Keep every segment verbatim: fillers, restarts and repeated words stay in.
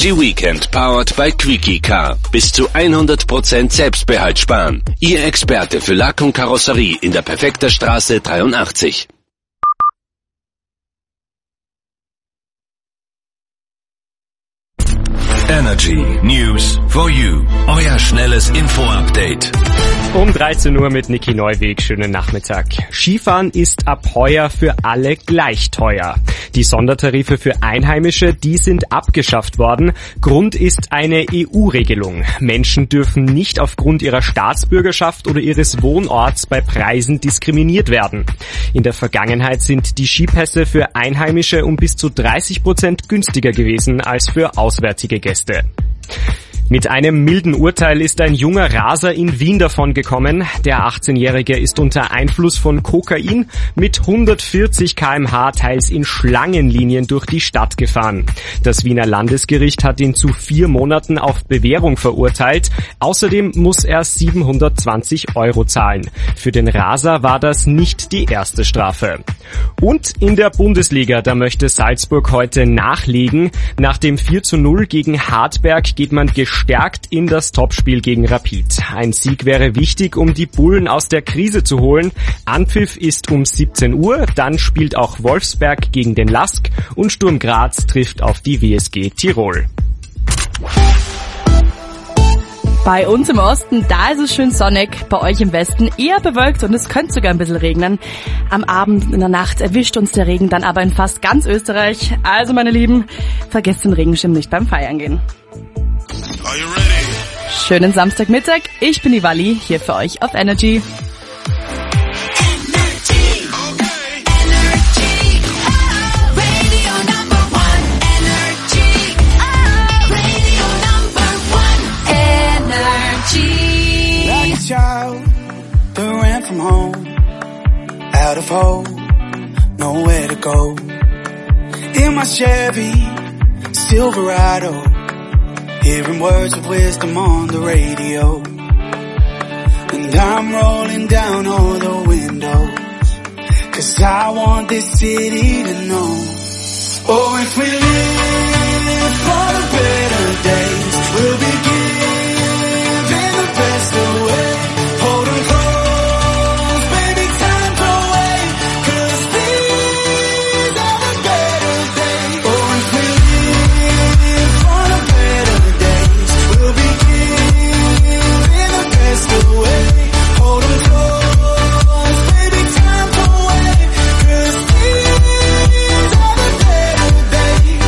Energy Weekend powered by Quickie Car. Bis zu hundert Prozent Selbstbehalt sparen. Ihr Experte für Lack und Karosserie in der Perfekter Straße dreiundachtzig. Energy News for You. Euer schnelles Info-Update. Um dreizehn Uhr mit Niki Neuweg. Schönen Nachmittag. Skifahren ist ab heuer für alle gleich teuer. Die Sondertarife für Einheimische, die sind abgeschafft worden. Grund ist eine E U-Regelung. Menschen dürfen nicht aufgrund ihrer Staatsbürgerschaft oder ihres Wohnorts bei Preisen diskriminiert werden. In der Vergangenheit sind die Skipässe für Einheimische um bis zu dreißig Prozent günstiger gewesen als für auswärtige Gäste. Mit einem milden Urteil ist ein junger Raser in Wien davongekommen. Der achtzehnjährige ist unter Einfluss von Kokain mit hundertvierzig Kilometer pro Stunde teils in Schlangenlinien durch die Stadt gefahren. Das Wiener Landesgericht hat ihn zu vier Monaten auf Bewährung verurteilt. Außerdem muss er siebenhundertzwanzig Euro zahlen. Für den Raser war das nicht die erste Strafe. Und in der Bundesliga, da möchte Salzburg heute nachlegen. Nach dem vier zu null gegen Hartberg geht man gestärkt in das Topspiel gegen Rapid. Ein Sieg wäre wichtig, um die Bullen aus der Krise zu holen. Anpfiff ist um siebzehn Uhr, dann spielt auch Wolfsberg gegen den Lask und Sturm Graz trifft auf die W S G Tirol. Bei uns im Osten, da ist es schön sonnig, bei euch im Westen eher bewölkt und es könnte sogar ein bisschen regnen. Am Abend, in der Nacht erwischt uns der Regen dann aber in fast ganz Österreich. Also meine Lieben, vergesst den Regenschirm nicht beim Feiern gehen. Are you ready? Schönen Samstagmittag, ich bin die Wally, hier für euch auf Energy. Child that ran from home, out of hope, nowhere to go. In my Chevy Silverado, hearing words of wisdom on the radio. And I'm rolling down all the windows, 'cause I want this city to know. Oh, if we live for the better days, we'll begin the best away. Hold 'em close, baby, time to wait, 'cause these are the better days. Oh, if we live for the better days, we'll begin the best away. Hold 'em close, baby, time to wait, 'cause these are the better days.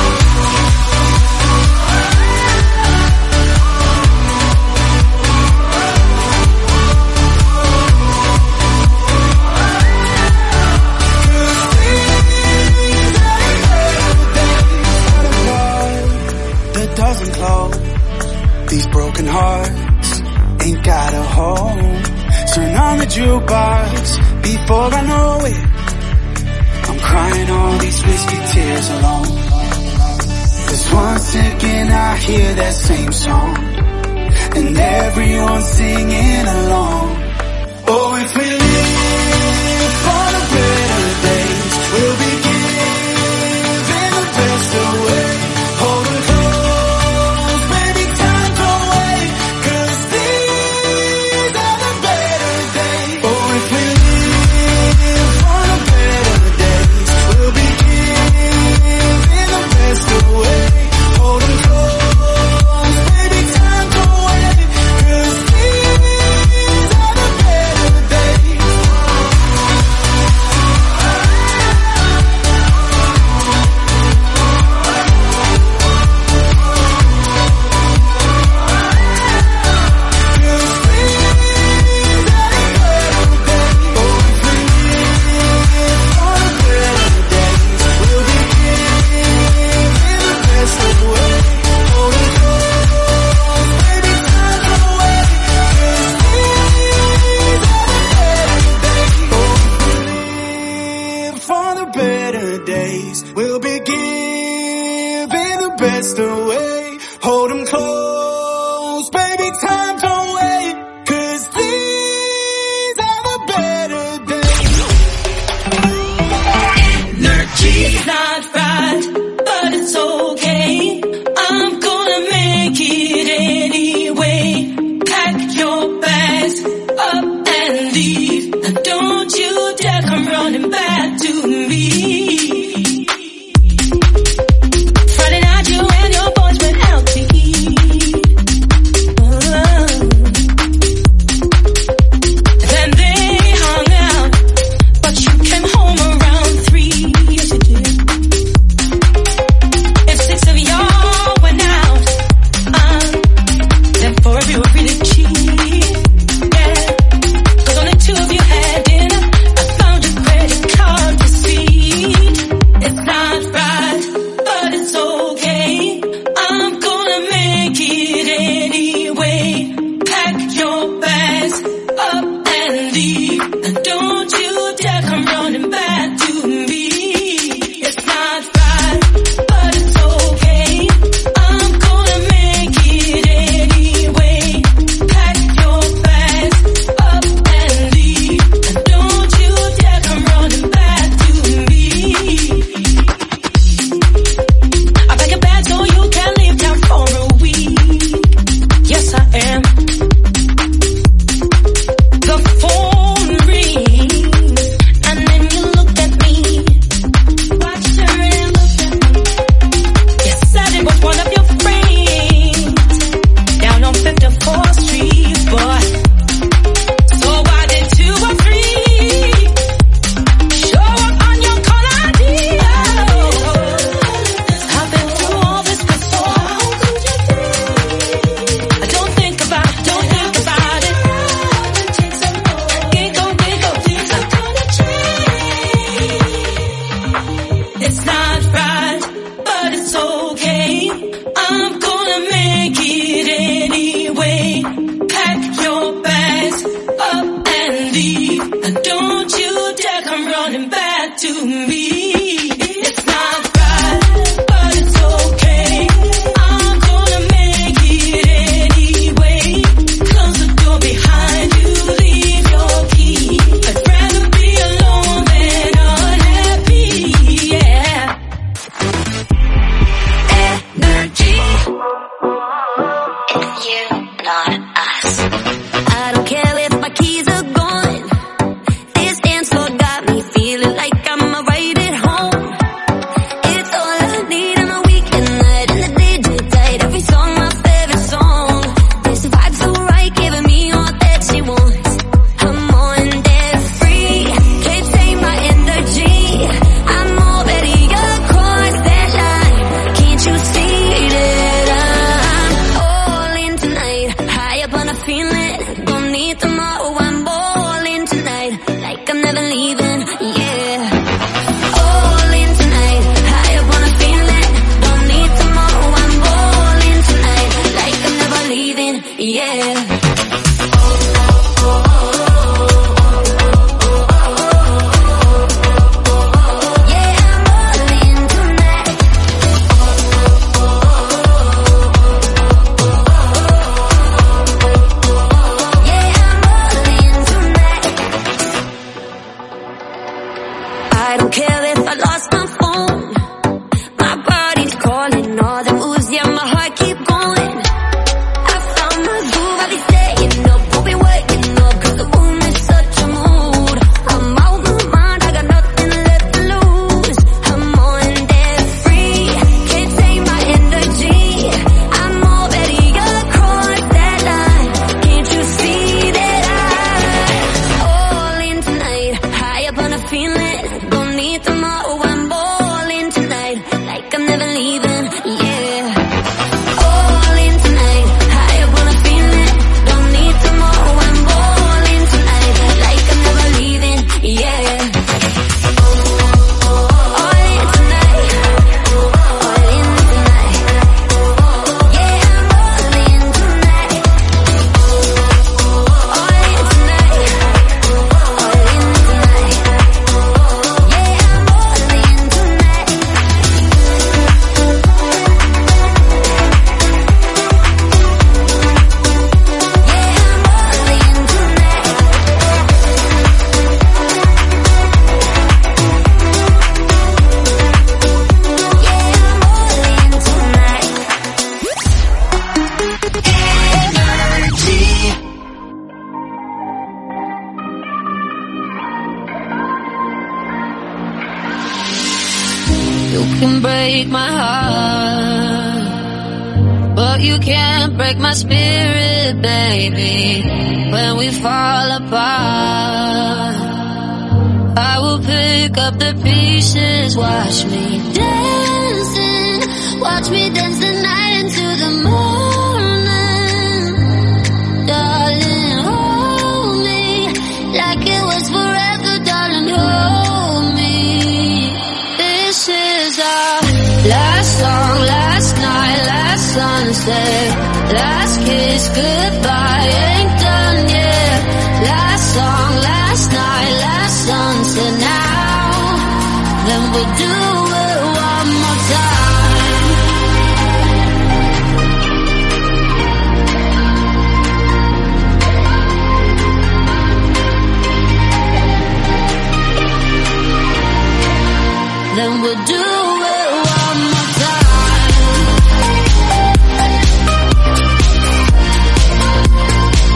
Doesn't close. These broken hearts ain't got a home. Turn on the jukebox before I know it. I'm crying all these whiskey tears alone. 'Cause one second I hear that same song and everyone's singing along. Oh, if we live for the better days, we'll begin the best away. Hold 'em close, baby, time to wait, 'cause these are the better days. Oh, if we live for the better days, we'll begin the best away. Hold 'em close, baby, time to wait, 'cause these are the better days. yeah. I don't care if I lost my phone. My body's calling all the moves, yeah, my heart keep going. I found my groove, I'll be staying up, we'll be waking up, cause the moon is such a mood. I'm out my mind, I got nothing left to lose. I'm on there free, can't take my energy. I'm already across that line, can't you see that I'm all in tonight, high up on a feeling. Need them all, I'm balling tonight, like I'm never leaving, yeah. All in tonight, high up on a feeling. Don't need them all, I'm balling tonight, like I'm never leaving, yeah. All in tonight, all in tonight, yeah, I'm all in tonight. All in tonight, all in tonight. You can break my heart, but you can't break my spirit, baby. When we fall apart, I will pick up the pieces. Watch me dancing, watch me dance the night into the morning. Darling, hold me like it was forever, darling, hold me. This is our last song, last night, last sunset, last kiss, goodbye, ain't done yet. Last song, last night, last sunset, now, then we'll do it one more time. Then we'll do it one more time.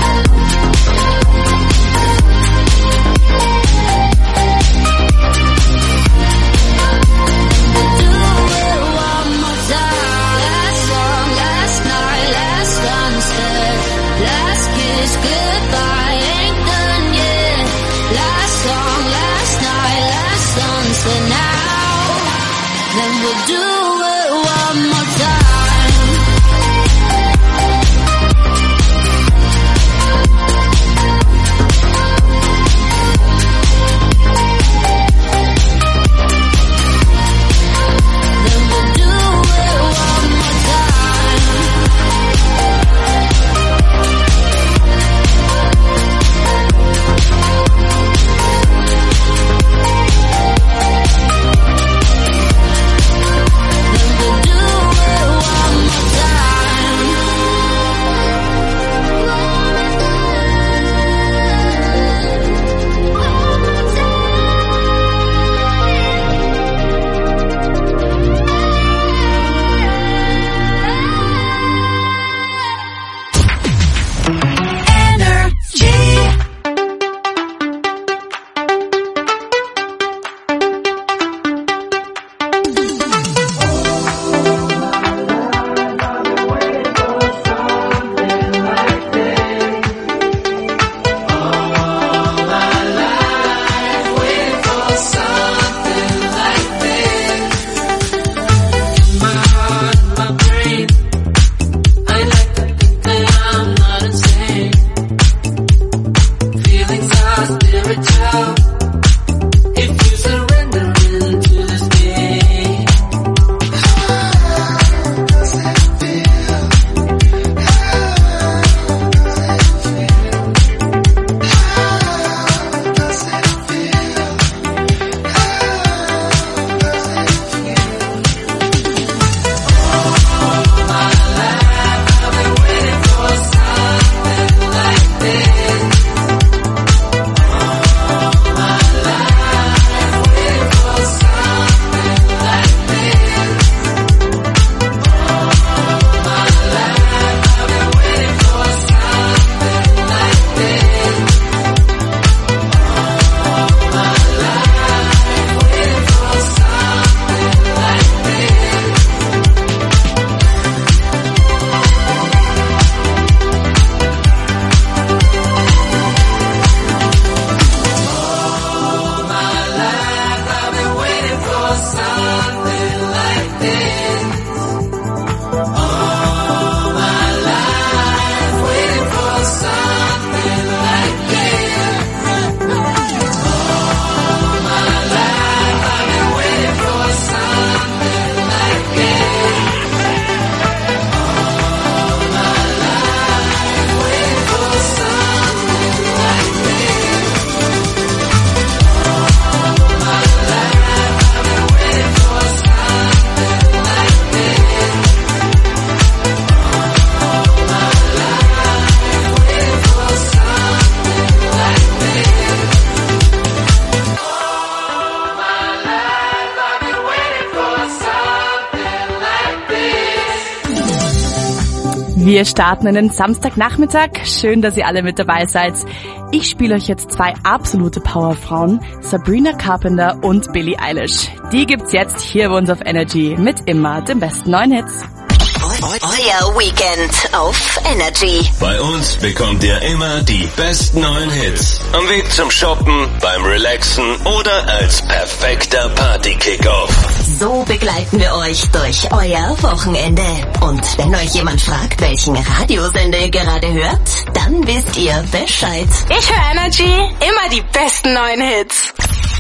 Wir starten in den Samstagnachmittag. Schön, dass ihr alle mit dabei seid. Ich spiele euch jetzt zwei absolute Powerfrauen, Sabrina Carpenter und Billie Eilish. Die gibt's jetzt hier bei uns auf Energy mit immer den besten neuen Hits. Euer Weekend auf Energy. Bei uns bekommt ihr immer die besten neuen Hits. Am Weg zum Shoppen, beim Relaxen oder als perfekter Party-Kickoff. So begleiten wir euch durch euer Wochenende. Und wenn euch jemand fragt, welchen Radiosender ihr gerade hört, dann wisst ihr Bescheid. Ich höre Energy, immer die besten neuen Hits.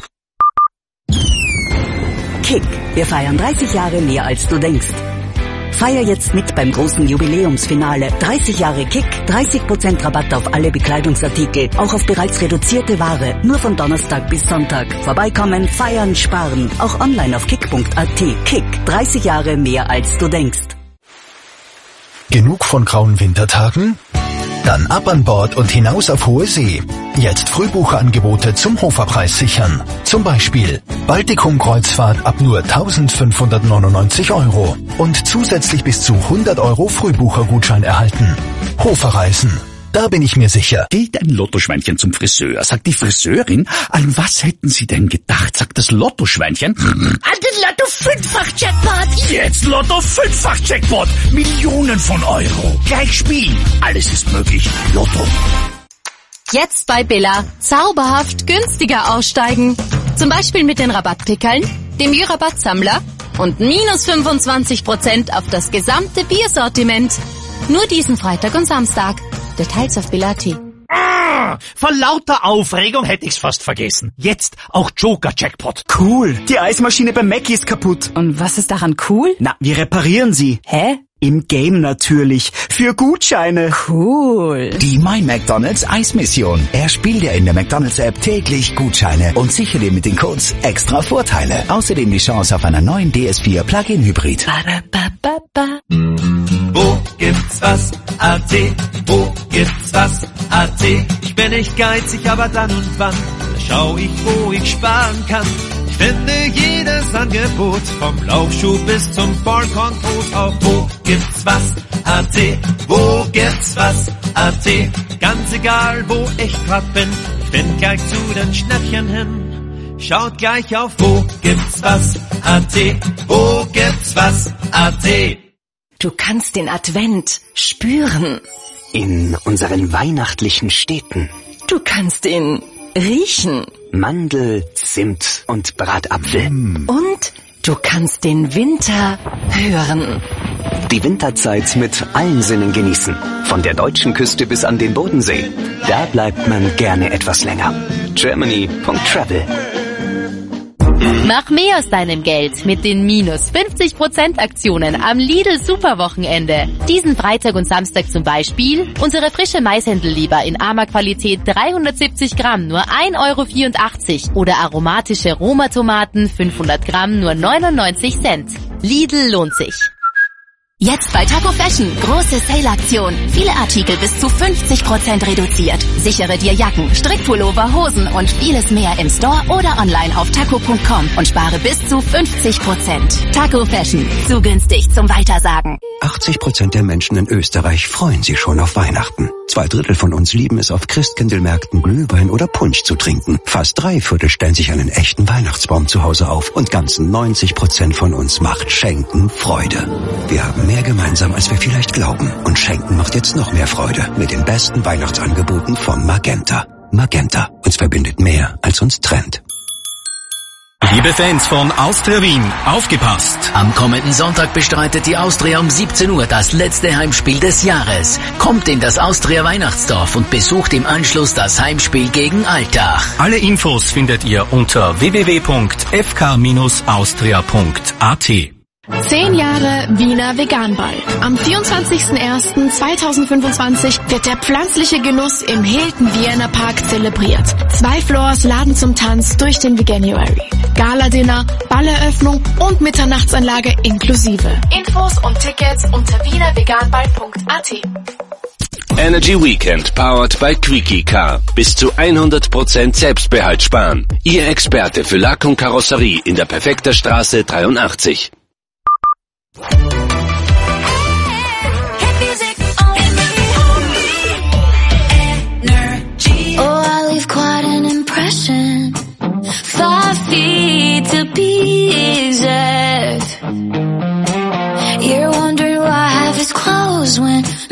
Kick, wir feiern dreißig Jahre mehr als du denkst. Feier jetzt mit beim großen Jubiläumsfinale. dreißig Jahre Kick, dreißig Prozent Rabatt auf alle Bekleidungsartikel, auch auf bereits reduzierte Ware. Nur von Donnerstag bis Sonntag. Vorbeikommen, feiern, sparen. Auch online auf kick punkt a t. Kick, dreißig Jahre mehr als du denkst. Genug von grauen Wintertagen? Dann ab an Bord und hinaus auf hohe See. Jetzt Frühbucherangebote zum Hoferpreis sichern. Zum Beispiel Baltikum-Kreuzfahrt ab nur eintausendfünfhundertneunundneunzig Euro und zusätzlich bis zu hundert Euro Frühbuchergutschein erhalten. Hoferreisen. Da bin ich mir sicher. Geht ein Lottoschweinchen zum Friseur, sagt die Friseurin, an was hätten Sie denn gedacht, sagt das Lottoschweinchen? An den Lotto-Fünffach-Jackpot. Jetzt Lotto-Fünffach-Jackpot. Millionen von Euro. Gleich spielen. Alles ist möglich. Lotto. Jetzt bei Billa. Zauberhaft günstiger aussteigen. Zum Beispiel mit den Rabattpickeln, dem Bierrabattsammler und minus fünfundzwanzig Prozent auf das gesamte Biersortiment. Nur diesen Freitag und Samstag. Details auf Billa punkt at. Ah, vor lauter Aufregung hätte ich's fast vergessen. Jetzt auch Joker-Jackpot. Cool, die Eismaschine bei Mackie ist kaputt. Und was ist daran cool? Na, wir reparieren sie. Hä? Im Game natürlich. Für Gutscheine. Cool. Die My McDonald's Eismission. Erspiel dir in der McDonald's App täglich Gutscheine und sichere dir mit den Codes extra Vorteile. Außerdem die Chance auf einen neuen D S vier Plug-in Hybrid. Wo gibt's was? A T. Wo gibt's was? A T. Ich bin nicht geizig, aber dann und wann schau ich, wo ich sparen kann. Ich finde jedes Angebot, vom Laufschuh bis zum Vollkornbrot auf Wo gibt's was? A T. Wo gibt's was? A T. Ganz egal, wo ich grad bin, ich bin gleich zu den Schnäppchen hin. Schaut gleich auf Wo gibt's was? A T. Wo gibt's was? A T. Du kannst den Advent spüren. In unseren weihnachtlichen Städten. Du kannst ihn riechen. Mandel, Zimt und Bratapfel. Und du kannst den Winter hören. Die Winterzeit mit allen Sinnen genießen. Von der deutschen Küste bis an den Bodensee. Da bleibt man gerne etwas länger. Germany punkt travel. Mach mehr aus deinem Geld mit den minus fünfzig Prozent Aktionen am Lidl Superwochenende. Diesen Freitag und Samstag zum Beispiel unsere frische Maishändelleber in armer Qualität dreihundertsiebzig Gramm nur ein Euro vierundachtzig oder aromatische Roma-Tomaten fünfhundert Gramm nur neunundneunzig Cent. Lidl lohnt sich. Jetzt bei Taco Fashion. Große Sale-Aktion. Viele Artikel bis zu fünfzig Prozent reduziert. Sichere dir Jacken, Strickpullover, Hosen und vieles mehr im Store oder online auf taco punkt com und spare bis zu fünfzig Prozent. Taco Fashion. Zu günstig zum Weitersagen. achtzig Prozent der Menschen in Österreich freuen sich schon auf Weihnachten. Zwei Drittel von uns lieben es, auf Christkindlmärkten Glühwein oder Punsch zu trinken. Fast drei Viertel stellen sich einen echten Weihnachtsbaum zu Hause auf. Und ganzen neunzig Prozent von uns macht Schenken Freude. Wir haben mehr gemeinsam, als wir vielleicht glauben. Und Schenken macht jetzt noch mehr Freude mit den besten Weihnachtsangeboten von Magenta. Magenta. Uns verbindet mehr, als uns trennt. Liebe Fans von Austria Wien, aufgepasst! Am kommenden Sonntag bestreitet die Austria um siebzehn Uhr das letzte Heimspiel des Jahres. Kommt in das Austria Weihnachtsdorf und besucht im Anschluss das Heimspiel gegen Altach. Alle Infos findet ihr unter w w w punkt f k dash austria punkt a t. Zehn Jahre Wiener Veganball. Am vierundzwanzigsten ersten zweitausendfünfundzwanzig wird der pflanzliche Genuss im Hilton Vienna Park zelebriert. Zwei Floors laden zum Tanz durch den Veganuary. Gala-Dinner, Balleröffnung und Mitternachtsanlage inklusive. Infos und Tickets unter wiener veganball punkt a t. Energy Weekend powered by Quickie Car. Bis zu hundert Prozent Selbstbehalt sparen. Ihr Experte für Lack und Karosserie in der Perfekter Straße dreiundachtzig.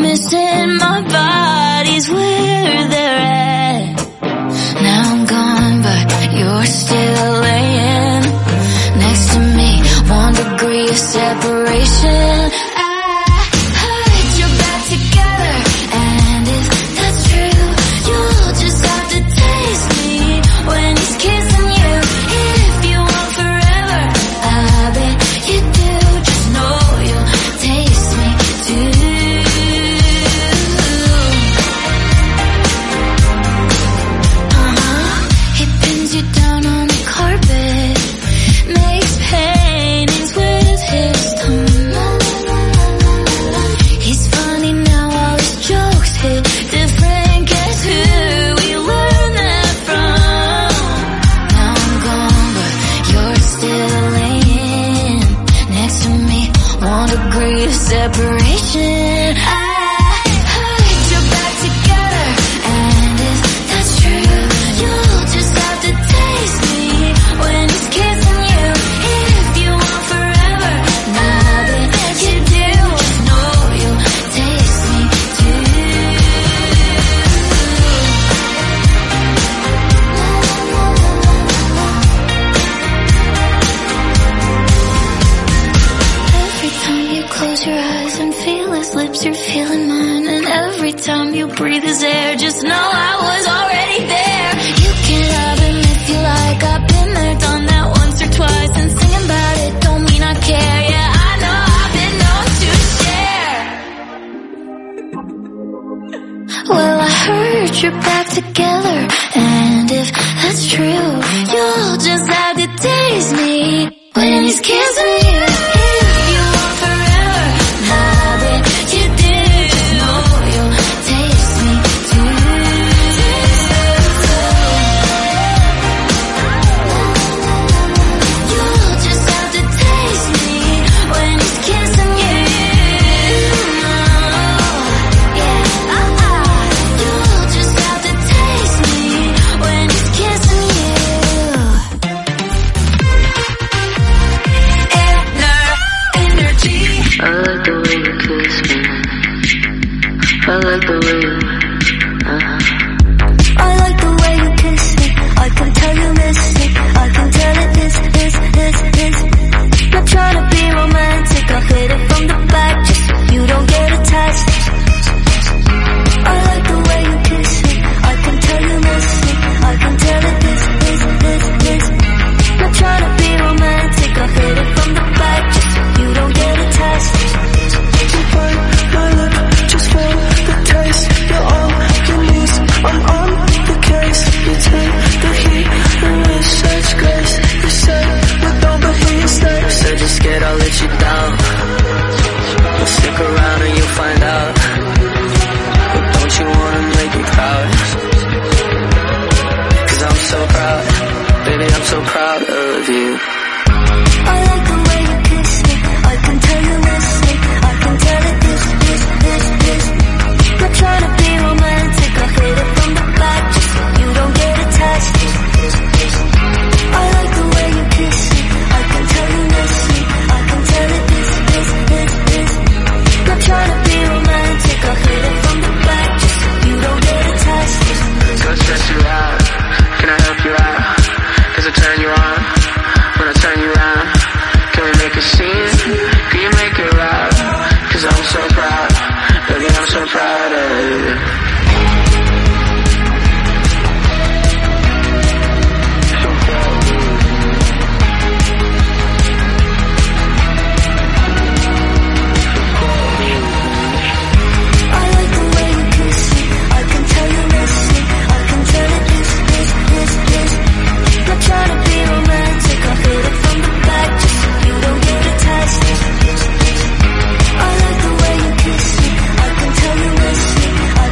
missing, my body's where they're at. Now I'm gone, but you're still laying next to me. One degree of separation. Separation. I heard you're back together, and if that's true, you'll just have to taste me when he's kissing you. If you want forever, now that you do, just know you'll taste me too. Every time you close your eyes and feel his lips, you're feeling mine. And every time you breathe his air, just know I was already there. You can love him if you like, I've been there, done that once or twice. And singing about it don't mean I care. Yeah, I know I've been known to share. Well, I heard you're back together, and if that's true, you'll just have to taste me when he's kissing you. I like the way you, uh-huh. I like the way you kiss me. I can tell you miss it. I can tell it is, is, is, is. Not trying to be romantic, I'll hit it from the back just so you don't get attached. I like the way you kiss me. I can tell you miss it. I can tell it is, is, is, is. Not trying to be romantic, I'll hit it from the back just so you don't get attached. You burn my lip, just feel the taste. You're all you need, I'm on the case. You take the heat and with such grace. You say we don't, but here you stay. Said you're scared I'll let you down. Well, stick around and you'll find out. But don't you wanna make me proud? Cause I'm so proud, baby, I'm so proud of you. I like the way you kiss me. I can tell you miss me. I can tell it this, this, this, this. Not trying to be romantic, I'll hit it from the back just so you don't get attached. I like the way you kiss me. I can tell you miss me. I can tell it this, this, this, this. Not trying to be romantic, I'll hit it from the back just so you don't get attached. So stress you out, can I help you out? Cause I turn you on, when I turn you around. Can we make a scene? Can you make it loud? Cause I'm so proud, baby, I'm so proud of you. I like the way you kiss me. I can tell you miss me. I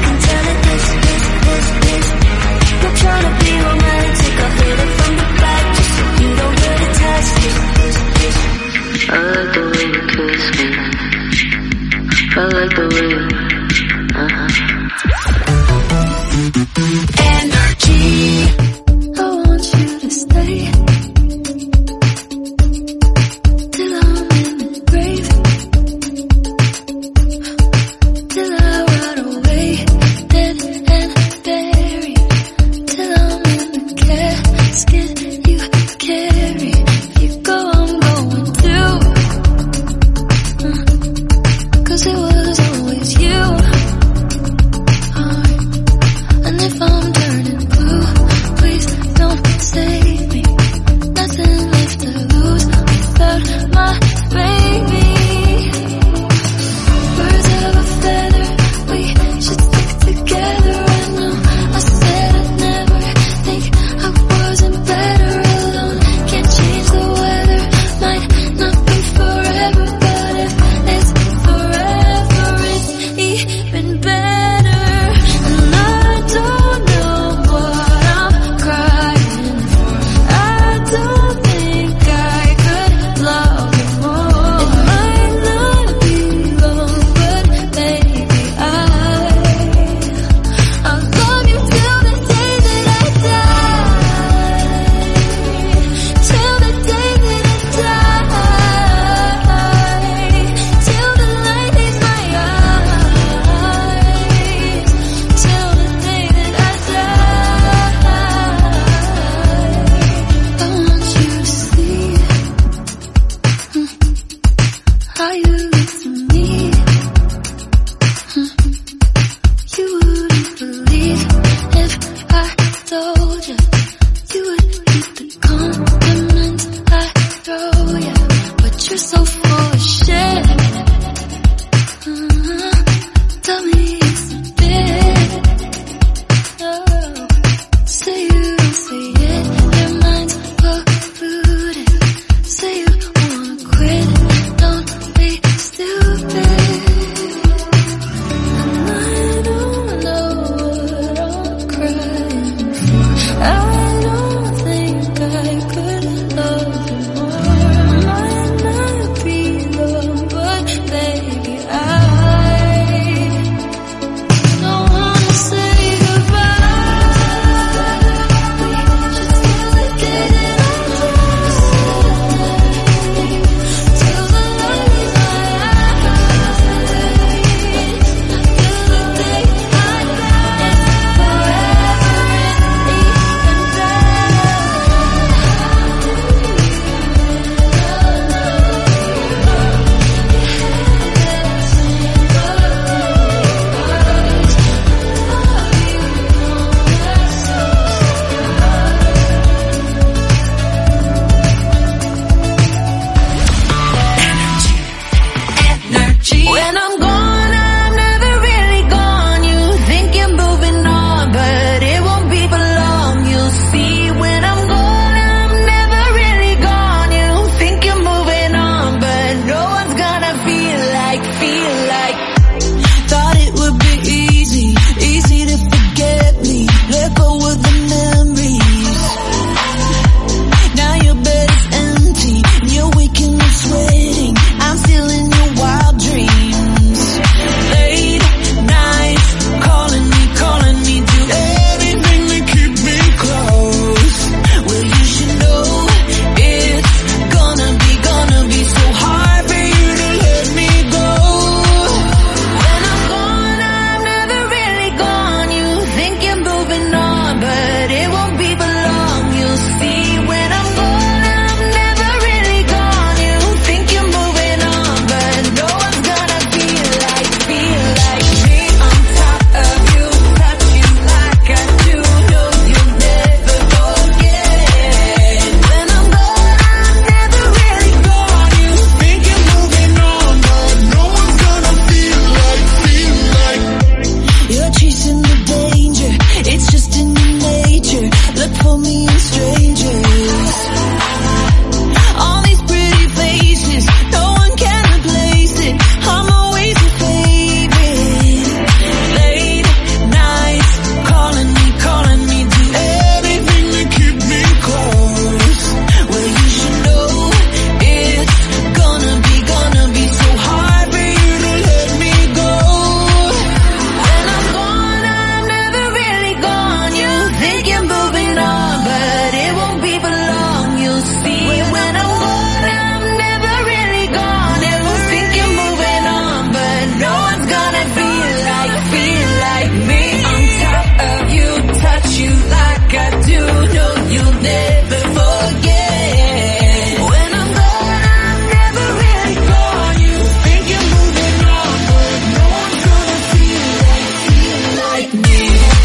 but it won't be for long. You'll see when I'm gone, I'm never really gone. You think you're moving on, but no one's gonna feel like, feel like me on top of you, touch you like I do. No, you'll never forget. When I'm gone, I'm never really gone. You think you're moving on, but no one's gonna feel like, feel like. You're chasing the danger, it's just in your nature. Look for me in strangers. All these pretty faces, no one can replace it. I'm always your favorite. Late nights, calling me, calling me, do everything to keep me close. Well, you should know it's gonna be, gonna be so hard for you to let me go. When I'm gone, I'm never really gone. You think you're moving on, but it won't be for long. You'll see when I'm gone, I'm never really gone. You think you're moving on, but no one's gonna feel like, feel like me. On top of you, touch you like I do. No, you'll never forget. When I'm gone, I'm never really gone. You think you're moving on, but no one's gonna feel like, feel like me.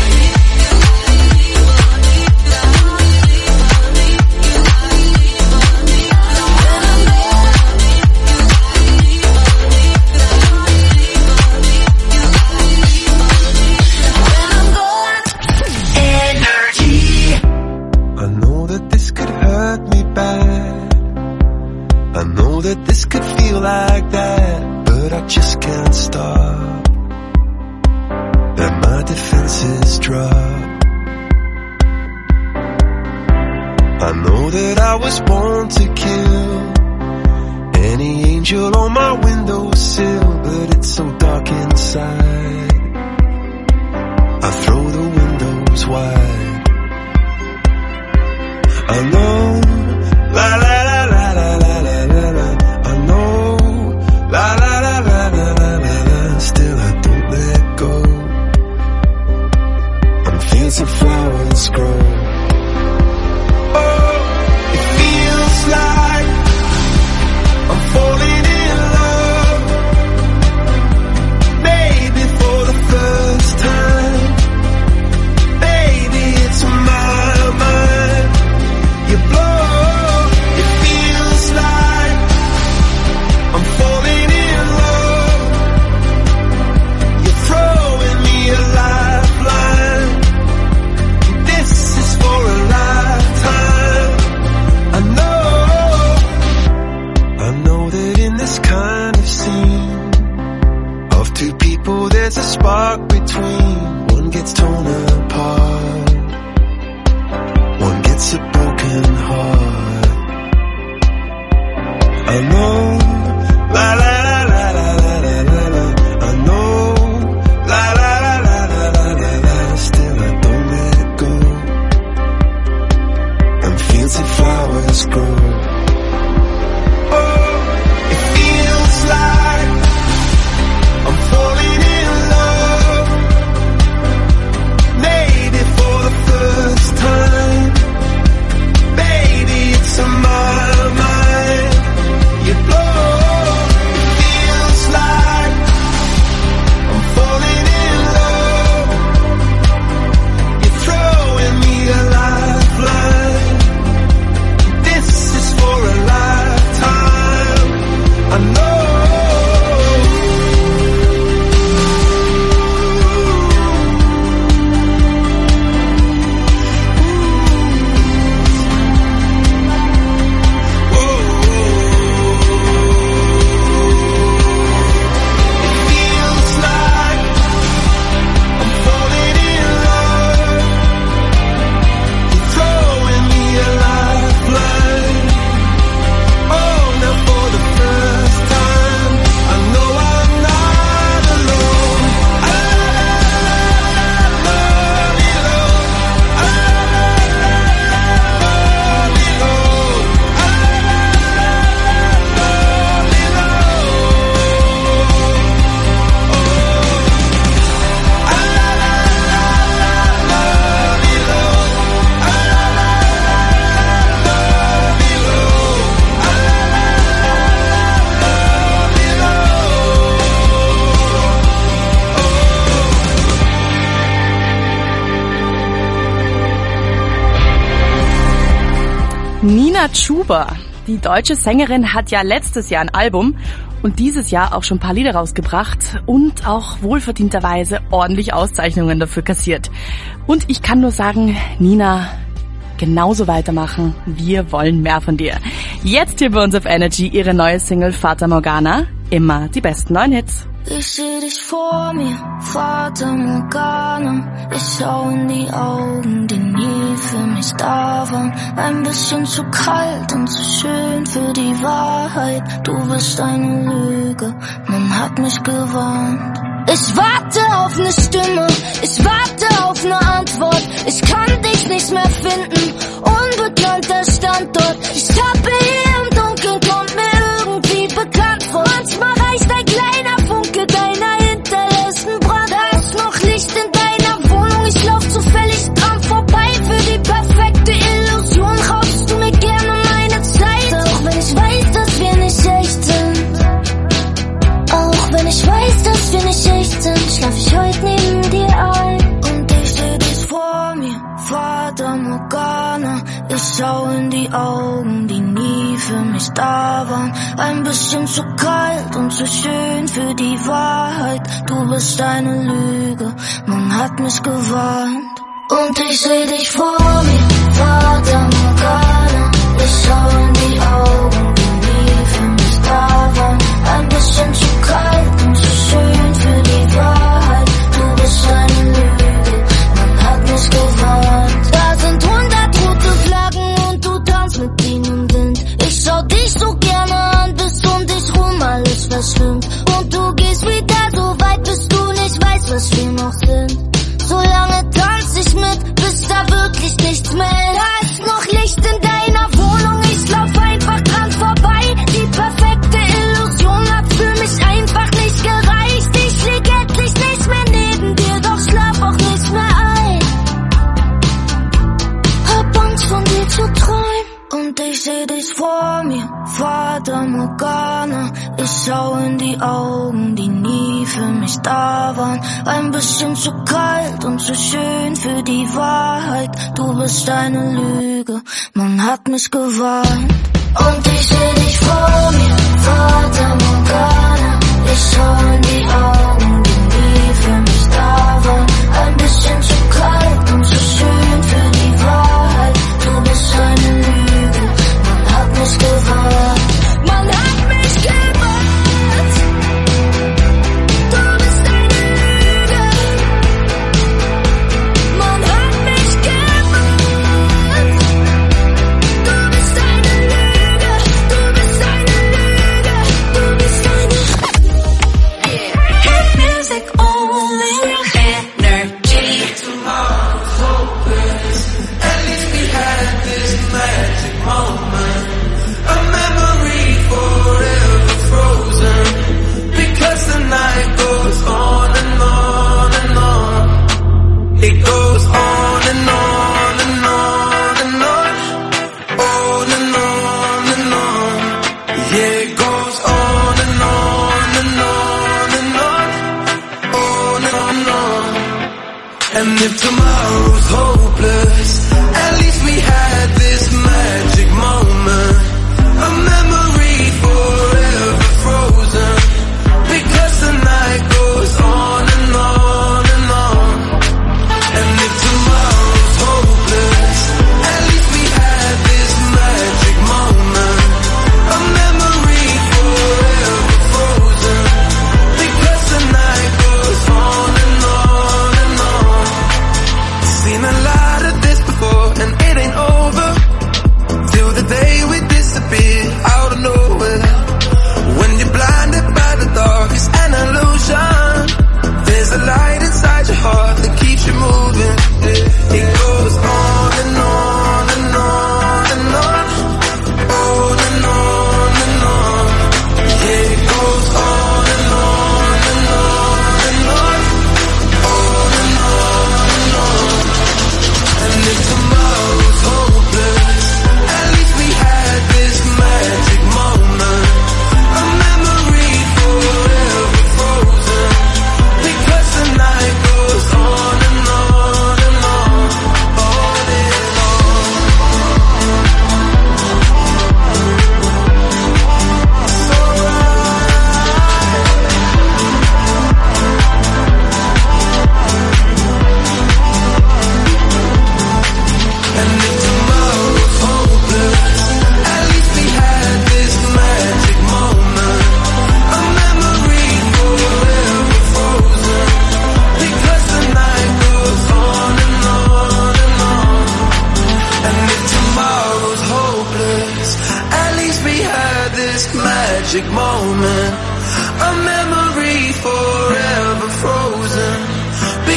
I know that this could hurt me bad. I know that this could feel like that, but I just can't stop. And my defenses drop. I know that I was born to kill any angel on my windowsill, but it's so dark inside. I throw the windows wide. I know, la la la la la la la la la. I know, la la la la la la la la. Still I don't let go. On fields of flowers grow. Oh, it feels like I'm falling in love. Maybe for the first time. Baby, it's my mind. You blow, it feels like I'm falling in love. You're throwing me a lifeline. This is for a lifetime. I know, I know that in this kind of scene of two people there's a spark between. One gets torn apart, one gets a broken heart. I know, la la la la la la la la. I know, la la la la la la la la. Still I don't let go. And fields of flowers grow. Oh, it feels like I'm falling in love. Maybe Nina Chuba. Die deutsche Sängerin hat ja letztes Jahr ein Album und dieses Jahr auch schon ein paar Lieder rausgebracht und auch wohlverdienterweise ordentlich Auszeichnungen dafür kassiert. Und ich kann nur sagen, Nina, genauso weitermachen. Wir wollen mehr von dir. Jetzt hier bei uns auf Energy ihre neue Single Fata Morgana. Immer die besten neuen Hits. Ich seh dich vor mir, Fata Morgana. Ich schau in die Augen, die nie für mich da waren. Ein bisschen zu kalt und zu schön für die Wahrheit. Du bist eine Lüge, man hat mich gewarnt. Ich warte auf ne Stimme, ich warte auf ne Antwort. Ich kann dich nicht mehr finden, unbekannter Standort. Ich tappe hier im Dunkeln, kommt mir irgendwie bekannt vor. Manchmal reicht ein kleiner Funke deiner hinterlässten Brand. Da ist noch Licht in deiner Wohnung, ich lauf zufällig dran vorbei. Für die perfekte Illusion raubst du mir gerne meine Zeit. Auch wenn ich weiß, dass wir nicht echt sind. Auch wenn ich weiß, dass wir nicht echt sind, schlaf ich heute neben dir ein. Und ich seh dich vor mir, Fata Morgana. Ich schau in die Augen, die nie für mich da waren. Ein bisschen zu kalt und zu schön für die Wahrheit. Du bist eine Lüge, man hat mich gewarnt. Und ich seh dich vor mir, Fata Morgana. Ich schau in die Augen, die nie für mich da waren. Ein bisschen zu kalt und zu schön für die Wahrheit. Du bist eine Lüge, man hat mich gewarnt. Da sind hundert rote Flaggen und du tanzt mit ihnen im Wind. Ich schau dich so gerne an, bis um dich rum alles verschwimmt. Und du gehst wieder so weit, bis du nicht weißt, was wir noch sind. So lange tanz ich mit, bis da wirklich nichts mehr ist. Da ist noch Licht in deiner Wohnung, ich lauf einfach dran vorbei. Die perfekte Illusion hat für mich einfach nicht gereicht. Ich lieg endlich nicht mehr neben dir, doch schlaf auch nicht mehr ein. Hab Angst von dir zu träumen. Und ich seh dich vor mir, Fata Morgana. Ich schau in die Augen, die nie für mich da waren. Ein bisschen zu kalt und zu schön für die Wahrheit. Du bist eine Lüge, man hat mich gewarnt. Und ich seh dich vor mir, Fata Morgana. Ich schau in die Augen, die nie für mich da waren. Ein bisschen zu kalt und zu schön für die Wahrheit. Du bist eine Lüge, man hat mich gewarnt. Man hat mich gewarnt. Du bist eine Lüge, man hat mich gewarnt. Du bist eine Lüge, du bist eine Lüge, du bist eine Hit music only. Energy. Tomorrow's hopeless. At least we had this magic moment. A memory forever frozen. Because the night goes on and on and on. It goes on and on and on and on. On and on and on. Yeah, it goes on and on and on and on. On and on. And if tomorrow's hopeless, at least we had this magic moment. A memory forever frozen. Because the night goes on and on and on. And if tomorrow's hopeless, at least we had this magic moment. A memory forever frozen. Because the night goes on and on and on. Seen a lot of this before and it ain't over till the day we disappear.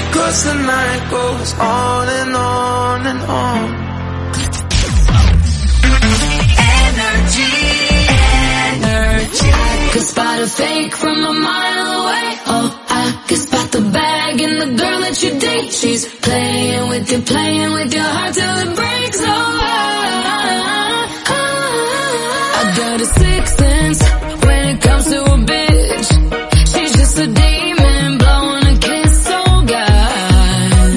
'cause the night goes on and on and on. Energy, energy. I could spot a fake from a mile away. Oh, I could spot the bag in the girl that you date. She's playing with you, playing with your heart till it breaks. Oh, I, I, I got a sixth sense when it comes to a bitch. She's just a demon blowing a kiss. Oh God,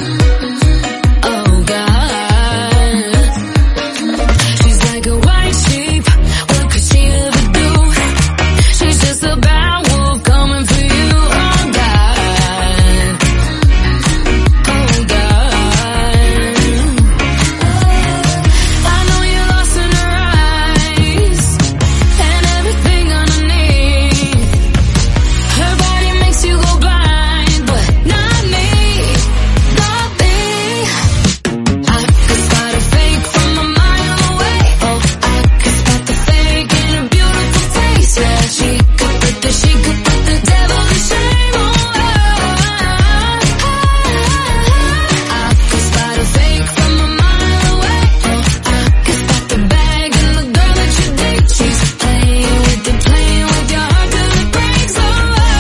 oh God. She's like a white sheep. What could she ever do? She's just a bad wolf coming for you. Oh God, oh God. I know you're lost in her eyes and everything underneath. Her body makes you go blind, but not me, not me. I could spot a fake from a mile away. Oh, I could spot the fake in a beautiful face. Yeah, she could put the, she could put the devil to shame. Oh, I could spot a fake from a mile away. Oh, I could spot the bag in the girl that you date. She's playing with you, playing with your heart till it breaks. Oh,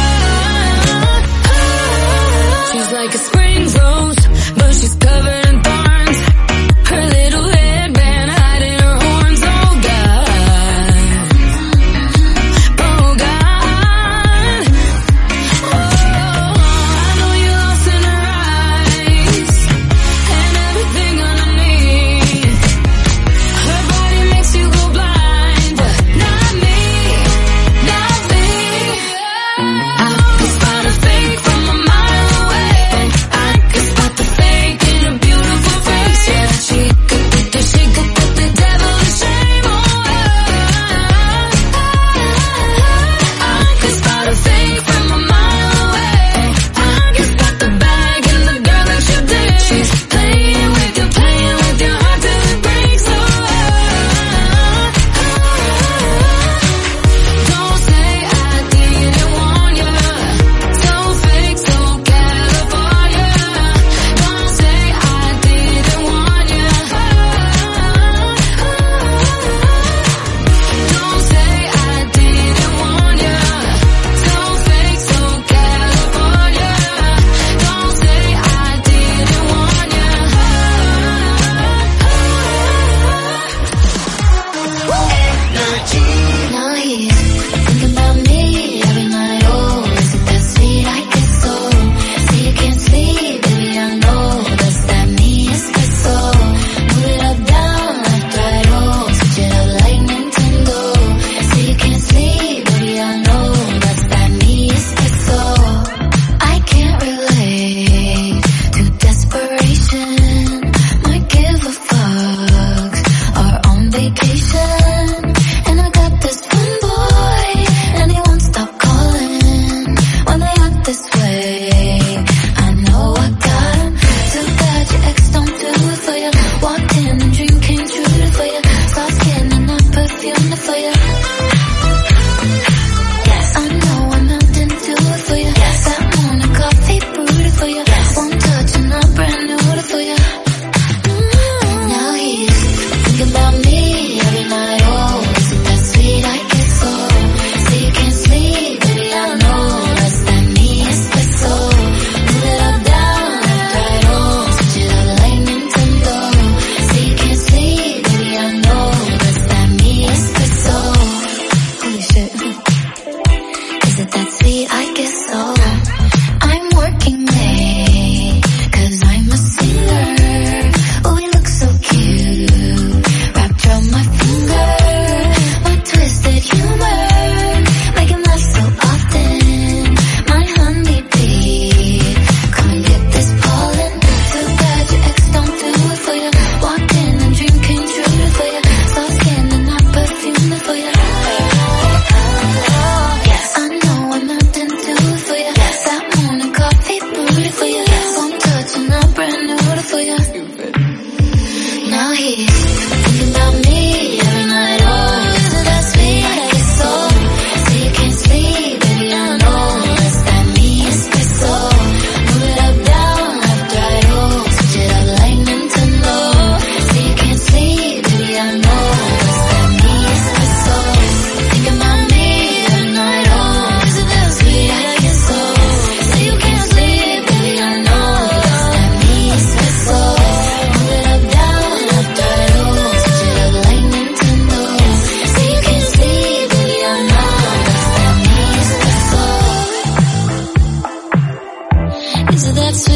she's like a spring rose, but she's covered in thorns. Her little headband hiding her horns. Oh God, oh God. Oh, I know you're lost in her eyes and everything underneath. Her body makes you go blind, but not me, not me. I could spot a fake from a mile away. I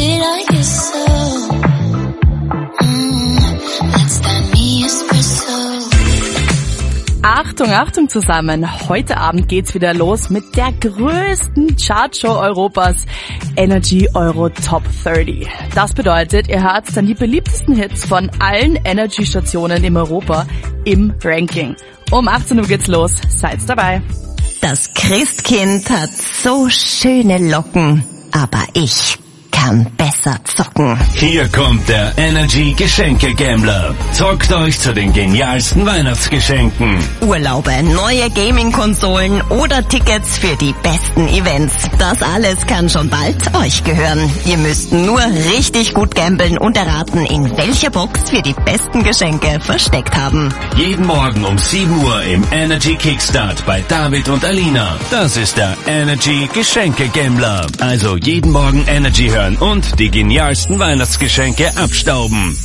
sweet I guess so. Mm, that's that me espresso. Achtung, Achtung zusammen. Heute Abend geht's wieder los mit der größten Chartshow Europas, Energy Euro Top dreißig. Das bedeutet, ihr hört dann die beliebtesten Hits von allen Energy-Stationen in Europa im Ranking. Um achtzehn Uhr geht's los. Seid dabei. Das Christkind hat so schöne Locken, aber ich kann besser zocken. Hier kommt der Energy Geschenke Gambler. Zockt euch zu den genialsten Weihnachtsgeschenken. Urlaube, neue Gaming-Konsolen oder Tickets für die besten Events. Das alles kann schon bald euch gehören. Ihr müsst nur richtig gut gamblen und erraten, in welcher Box wir die besten Geschenke versteckt haben. Jeden Morgen um sieben Uhr im Energy Kickstart bei David und Alina. Das ist der Energy Geschenke Gambler. Also jeden Morgen Energy hören und die genialsten Weihnachtsgeschenke abstauben.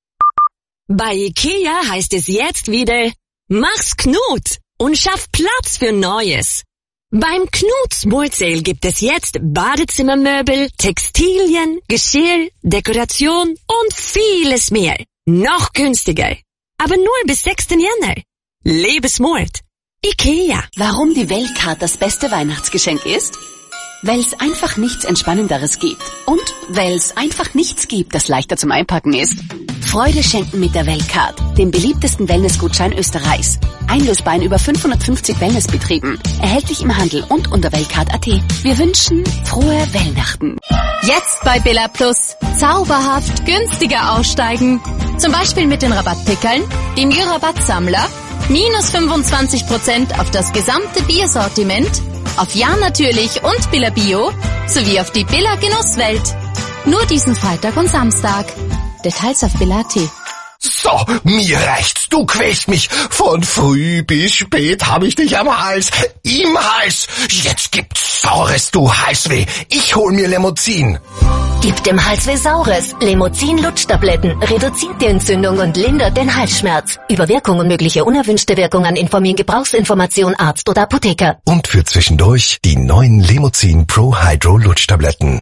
Bei IKEA heißt es jetzt wieder, mach's Knut und schaff Platz für Neues. Beim Knut Small Sale gibt es jetzt Badezimmermöbel, Textilien, Geschirr, Dekoration und vieles mehr. Noch günstiger. Aber nur bis sechsten Jänner. Lebe smart. IKEA. Warum die Weltcard das beste Weihnachtsgeschenk ist? Weil es einfach nichts Entspannenderes gibt. Und weil es einfach nichts gibt, das leichter zum Einpacken ist. Freude schenken mit der Weltcard, dem beliebtesten Wellnessgutschein Österreichs. Einlösbar in über fünfhundertfünfzig Wellnessbetrieben. Erhältlich im Handel und unter weltcard punkt at. Wir wünschen frohe Weihnachten. Jetzt bei Billa Plus. Zauberhaft günstiger aussteigen. Zum Beispiel mit den Rabattpickeln, dem Jü-Rabatt-Sammler, minus fünfundzwanzig Prozent auf das gesamte Biersortiment, auf Ja natürlich und Billa Bio, sowie auf die Billa Genusswelt. Nur diesen Freitag und Samstag. Details auf Billa punkt at. So, mir reicht's. Du quälst mich. Von früh bis spät habe ich dich am Hals. Im Hals. Jetzt gibt's Saures, du Halsweh. Ich hol mir Lemozin. Gib dem Halsweh Saures. Lemozin Lutschtabletten reduziert die Entzündung und lindert den Halsschmerz. Über Wirkung und mögliche unerwünschte Wirkungen informieren Gebrauchsinformation Arzt oder Apotheker. Und für zwischendurch die neuen Lemozin Pro Hydro Lutschtabletten.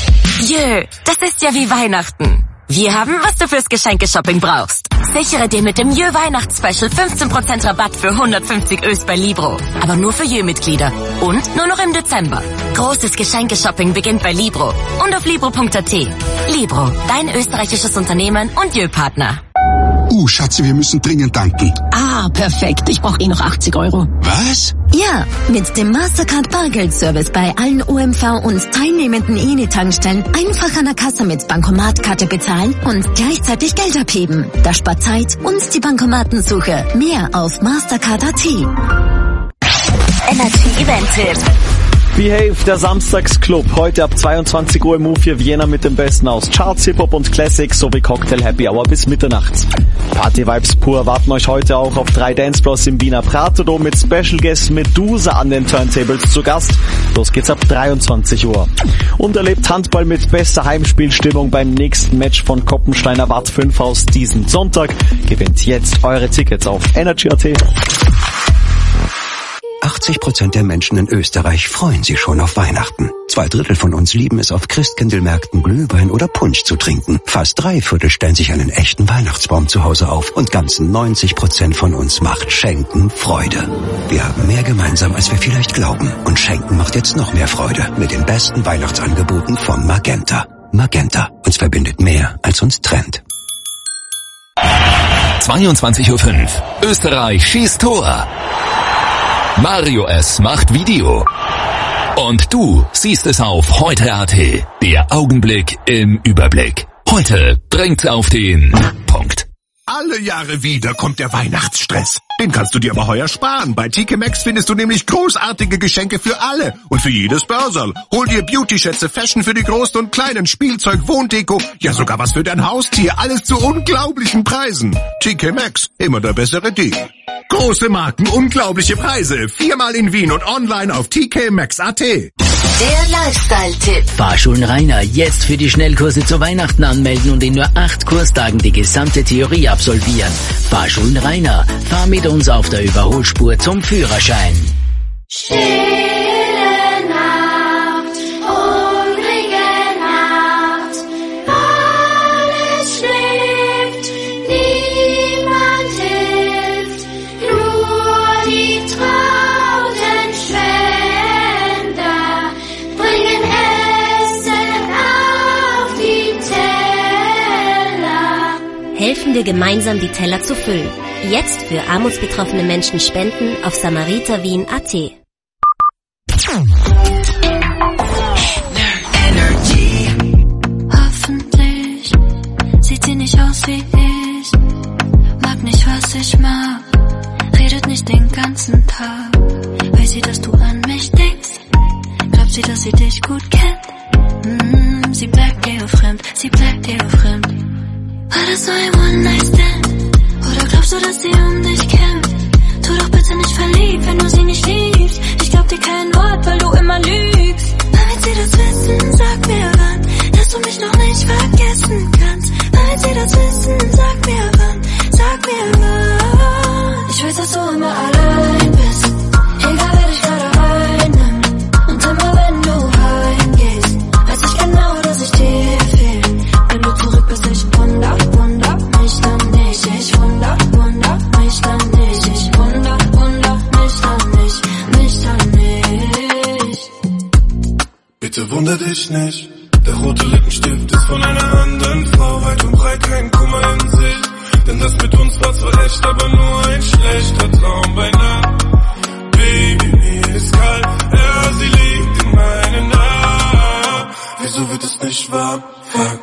Jö, das ist ja wie Weihnachten. Wir haben, was du fürs Geschenkeshopping brauchst. Sichere dir mit dem Jö Weihnachtsspecial fünfzehn Prozent Rabatt für hundertfünfzig Ös bei Libro. Aber nur für Jö-Mitglieder. Und nur noch im Dezember. Großes Geschenkeshopping beginnt bei Libro und auf libro punkt at. Libro, dein österreichisches Unternehmen und Jö-Partner. Uh, Schatzi, wir müssen dringend tanken. Ah, perfekt. Ich brauche eh noch achtzig Euro. Was? Ja, mit dem Mastercard Bargeldservice bei allen O M V und teilnehmenden I N E-Tankstellen einfach an der Kasse mit Bankomatkarte bezahlen und gleichzeitig Geld abheben. Das spart Zeit und die Bankomatensuche. Mehr auf mastercard punkt at. Energy Event-Tipp. Behave, der Samstagsclub. Heute ab zweiundzwanzig Uhr im U vier Vienna mit dem Besten aus Charts, Hip-Hop und Classics sowie Cocktail Happy Hour bis Mitternacht. Party-Vibes pur warten euch heute auch auf drei Dancefloors im Wiener Pratodom mit Special Guest Medusa an den Turntables zu Gast. Los geht's ab dreiundzwanzig Uhr. Und erlebt Handball mit bester Heimspielstimmung beim nächsten Match von Koppensteiner Watt fünf aus diesen Sonntag. Gewinnt jetzt eure Tickets auf energy punkt at. achtzig Prozent der Menschen in Österreich freuen sich schon auf Weihnachten. Zwei Drittel von uns lieben es, auf Christkindlmärkten Glühwein oder Punsch zu trinken. Fast drei Viertel stellen sich einen echten Weihnachtsbaum zu Hause auf. Und ganzen neunzig Prozent von uns macht Schenken Freude. Wir haben mehr gemeinsam, als wir vielleicht glauben. Und Schenken macht jetzt noch mehr Freude mit den besten Weihnachtsangeboten von Magenta. Magenta. Uns verbindet mehr, als uns trennt. zweiundzwanzig Uhr fünf. Österreich schießt Tor. Mario S. macht Video. Und du siehst es auf heute punkt at. Der Augenblick im Überblick. Heute bringt's auf den Punkt. Alle Jahre wieder kommt der Weihnachtsstress. Den kannst du dir aber heuer sparen. Bei T K Maxx findest du nämlich großartige Geschenke für alle und für jedes Börserl. Hol dir Beauty-Schätze, Fashion für die Großen und Kleinen, Spielzeug, Wohndeko, ja sogar was für dein Haustier. Alles zu unglaublichen Preisen. T K Maxx, immer der bessere Deal. Große Marken, unglaubliche Preise. Viermal in Wien und online auf t k max punkt at. Der Lifestyle-Tipp. Fahrschulen Rainer jetzt für die Schnellkurse zu Weihnachten anmelden und in nur acht Kurstagen die gesamte Theorie absolvieren. Fahrschulen Rainer, fahr mit uns auf der Überholspur zum Führerschein. Stille Nacht, hungrige Nacht, helfen wir gemeinsam, die Teller zu füllen. Jetzt für armutsbetroffene Menschen spenden auf samariterwien punkt at. Hoffentlich sieht sie nicht aus wie ich, mag nicht, was ich mag, redet nicht den ganzen Tag. Weiß sie, dass du an mich denkst? Glaubt sie, dass sie dich gut kennt? Mm, sie bleibt dir fremd, sie bleibt dir fremd. War das nur ein One-Night-Stand? Oder glaubst du, dass sie um dich kämpft? Tu doch bitte nicht verliebt, wenn du sie nicht liebst. Ich glaub dir kein Wort, weil du immer lügst. Damit sie das wissen, sag mir wann, dass du mich noch nicht vergessen kannst. Damit sie das wissen, sag mir wann, sag mir wann. Ich weiß, dass du immer allein bist, egal wer dich gerade einnimmt. Und immer wenn du heimgehst, weiß ich genau, dass ich dir fehl. Wenn du zurück bist, ich wunder, wunder mich dann nicht. Ich wunder, wunder mich dann nicht. Ich wunder, wunder mich dann nicht, mich dann nicht. Bitte wunder dich nicht, der rote Lippenstift ist von einer anderen Frau. Weit und breit kein Kummer in sich, denn das mit uns war zwar echt, aber nur ein schlechter Traum bei Nacht. Baby, mir ist kalt, ja, sie liegt in meinen Armen. Wieso wird es nicht warm? Fuck.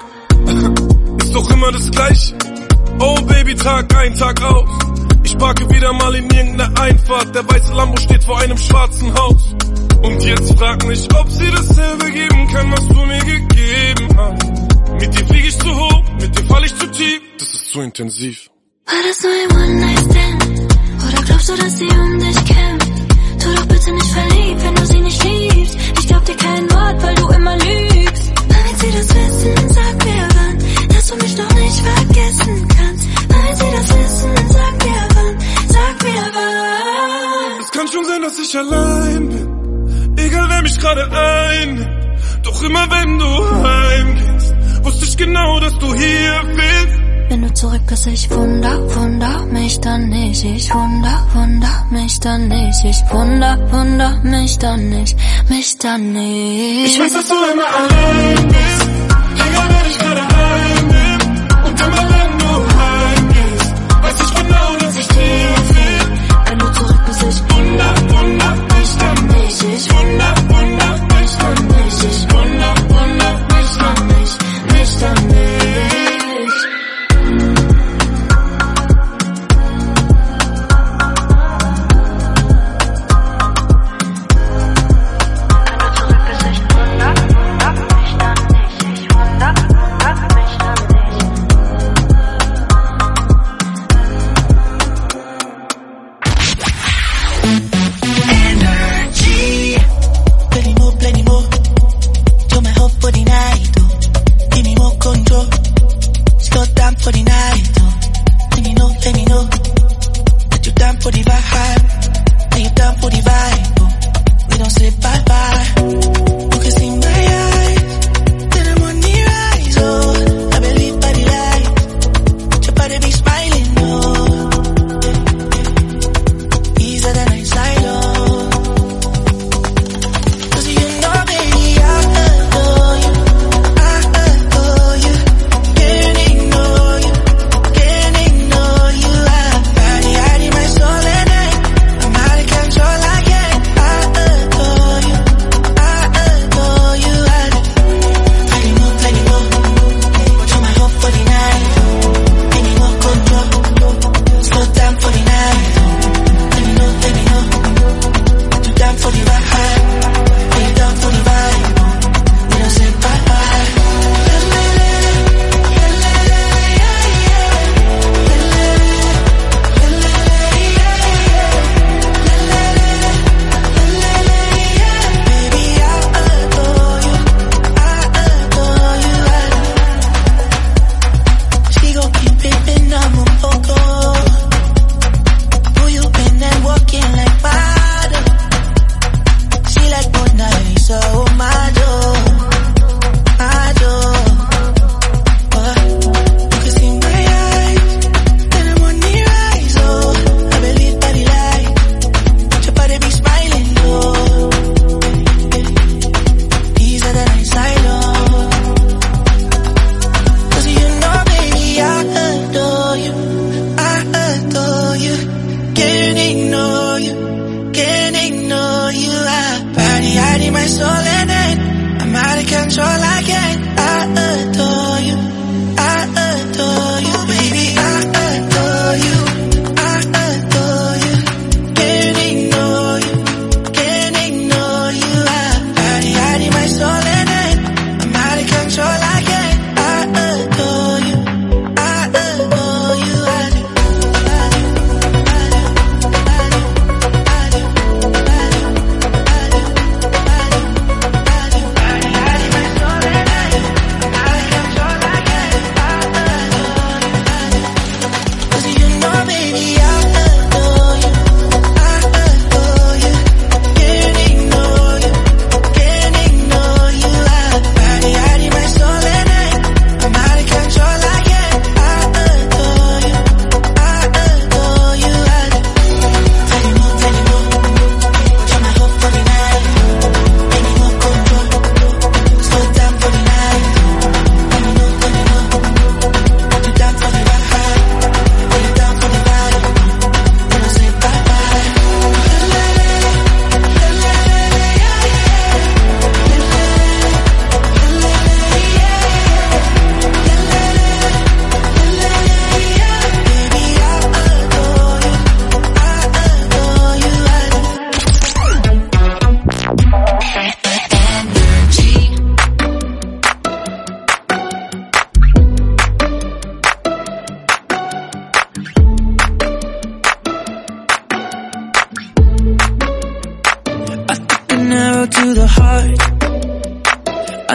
Ist doch immer das Gleiche. Oh Baby, Tag ein, Tag aus. Ich parke wieder mal in irgendeiner Einfahrt. Der weiße Lambo steht vor einem schwarzen Haus. Und jetzt frag mich, ob sie dasselbe geben kann, was du mir gegeben hast. Mit dir flieg ich zu hoch, mit dir fall ich zu tief. Das ist zu intensiv. War das nur ein One-Night-Stand? Oder glaubst du, dass sie um dich kämpft? Tu doch bitte nicht verliebt, wenn du sie nicht liebst. Ich glaub dir kein Wort, weil du immer lügst. Damit sie das wissen, sag mir wann, dass du mich noch nicht vergessen kannst. Damit sie das wissen, sag mir wann, sag mir wann. Es kann schon sein, dass ich allein bin, egal wer mich gerade einnimmt. Doch immer wenn du heimgehst, wusste ich genau, dass du hier bist. Wenn du zurück bist, ich wunder, wunder mich dann nicht. Ich wunder, wunder mich dann nicht. Ich wunder, wunder mich dann nicht, mich dann nicht. Ich weiß, dass du immer allein bist, egal wer dich gerade einnimmt. Und immer wenn du heimgehst, weiß ich genau, dass ich dir fehl. Wenn du zurück bist, ich wunder, wunder mich dann nicht. Ich wunder, wunder mich dann nicht. Ich wunder, wunder mich dann nicht, mich dann nicht. Wenn du zurück bist, ich wunder, wunder mich dann nicht. Ich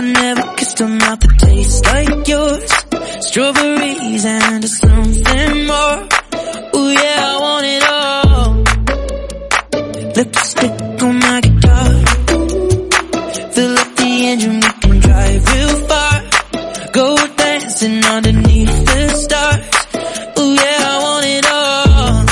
never kissed a mouth that tastes like yours. Strawberries and something more. Ooh yeah, I want it all. Lipstick on my guitar. Fill up the engine, we can drive real far. Go dancing underneath the stars. Ooh yeah, I want it all.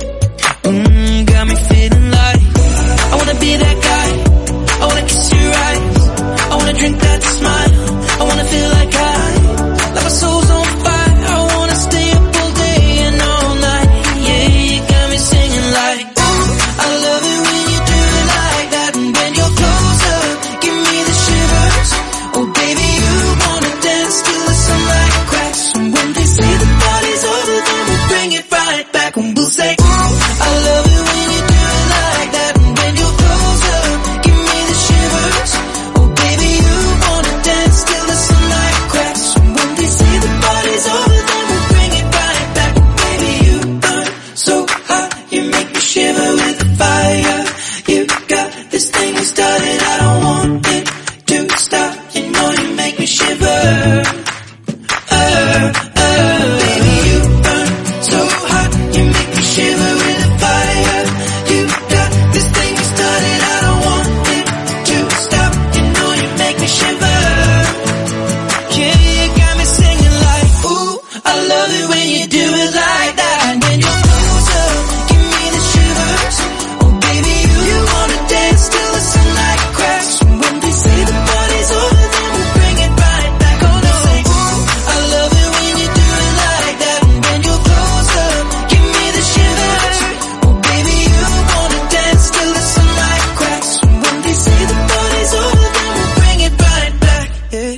Mmm, got me feeling like I wanna be that guy. I wanna kiss your eyes. I wanna drink that smile. I wanna feel like I, like my soul's on fire. I wanna stay up all day and all night. Yeah, you got me singing like, ooh, I love it when you do it like that. And when you're closer, give me the shivers. Oh baby, you wanna dance till the sunlight cracks. And when they say the party's over, then we'll bring it right back. And we'll say, ooh, I love it when you do it like that. And when you're closer, give me the shivers. Oh baby, you wanna dance till the sunlight cracks. And when they say the party's over, then we'll bring it right back. Baby, you burn so hot, you make me shiver with the fire. You got this thing you started, I don't want it to stop. You know you make me shiver. Uh, uh, baby, you burn so hot, you make me shiver with the fire. You got this thing you started, I don't want it to stop. You know you make me shiver. Yeah, you got me singing like, ooh, I love it when you do it like that. And when you're closer, give me the shivers. Oh baby, you, you wanna dance till the sunlight cracks. And when they say the party's over, then we'll bring it right back. Oh no, say, ooh, I love it when you do it like that. And when you're closer, give me the shivers. Oh baby, you wanna dance till the sunlight cracks. And when they say the party's over, then we'll bring it right back. Yeah.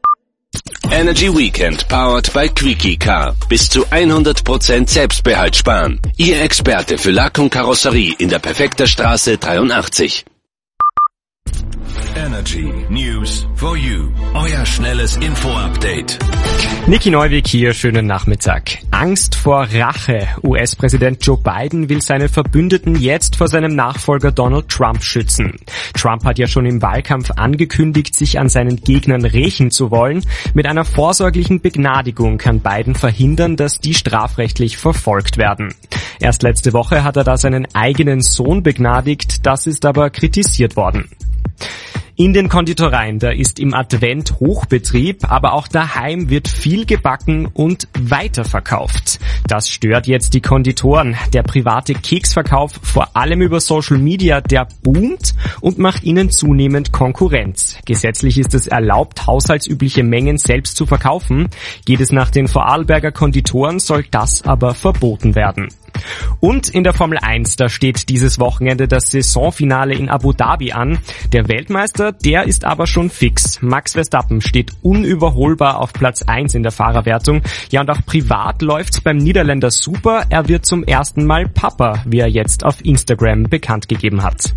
Energy Weekend powered by Quickie Car. Bis zu hundert Prozent Selbstbehalt sparen. Ihr Experte für Lack und Karosserie in der Perfekter Straße dreiundachtzig. Energy News for you. Euer schnelles Info-Update. Niki Neuwig hier, schönen Nachmittag. Angst vor Rache. U S-Präsident Joe Biden will seine Verbündeten jetzt vor seinem Nachfolger Donald Trump schützen. Trump hat ja schon im Wahlkampf angekündigt, sich an seinen Gegnern rächen zu wollen. Mit einer vorsorglichen Begnadigung kann Biden verhindern, dass die strafrechtlich verfolgt werden. Erst letzte Woche hat er da seinen eigenen Sohn begnadigt, das ist aber kritisiert worden. In den Konditoreien, da ist im Advent Hochbetrieb, aber auch daheim wird viel gebacken und weiterverkauft. Das stört jetzt die Konditoren. Der private Keksverkauf, vor allem über Social Media, der boomt und macht ihnen zunehmend Konkurrenz. Gesetzlich ist es erlaubt, haushaltsübliche Mengen selbst zu verkaufen. Geht es nach den Vorarlberger Konditoren, soll das aber verboten werden. Und in der Formel eins, da steht dieses Wochenende das Saisonfinale in Abu Dhabi an. Der Weltmeister, der ist aber schon fix. Max Verstappen steht unüberholbar auf Platz eins in der Fahrerwertung. Ja, und auch privat läuft's beim Niederländer super. Er wird zum ersten Mal Papa, wie er jetzt auf Instagram bekannt gegeben hat.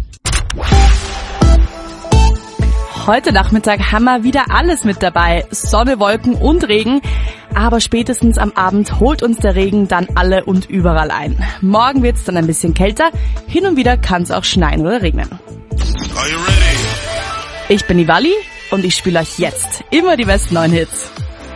Heute Nachmittag haben wir wieder alles mit dabei. Sonne, Wolken und Regen. Aber spätestens am Abend holt uns der Regen dann alle und überall ein. Morgen wird's dann ein bisschen kälter. Hin und wieder kann's auch schneien oder regnen. Are you ready? Ich bin Nivali und ich spiele euch jetzt immer die besten neuen Hits.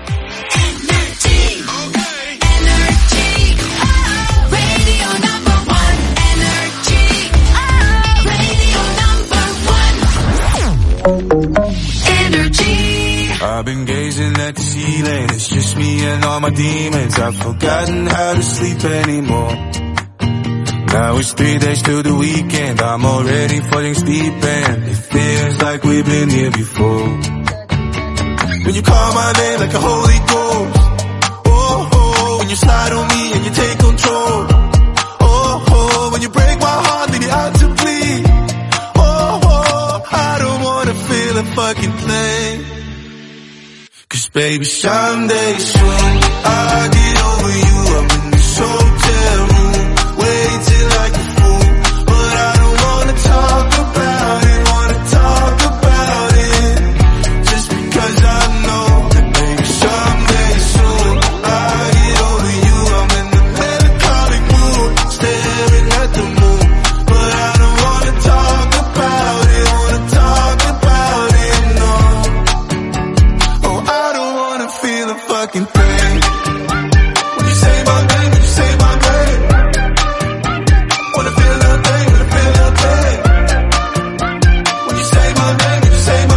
I've been gazing at the ceiling, it's just me and all my demons. I've forgotten how to sleep anymore. Now it's three days till the weekend, I'm already falling deep and it feels like we've been here before. When you call my name like a holy ghost, oh, oh, when you slide on me and you take control, oh, oh, when you break my heart, leave it out to bleed, oh, oh, I don't wanna feel a fucking thing. Cause baby, someday soon I'll get over you. I'm in this hotel room, waiting like a fool, but I don't wanna talk about it, wanna talk about it, just because I know that maybe someday soon I'll get over you. I'm in the melancholic mood, staring at the moon, but I don't wanna talk about it, wanna talk about it, no. fucking thing. When you say my name, when you say my name, wanna feel that thing, wanna feel that thing. When you say my name, when you say my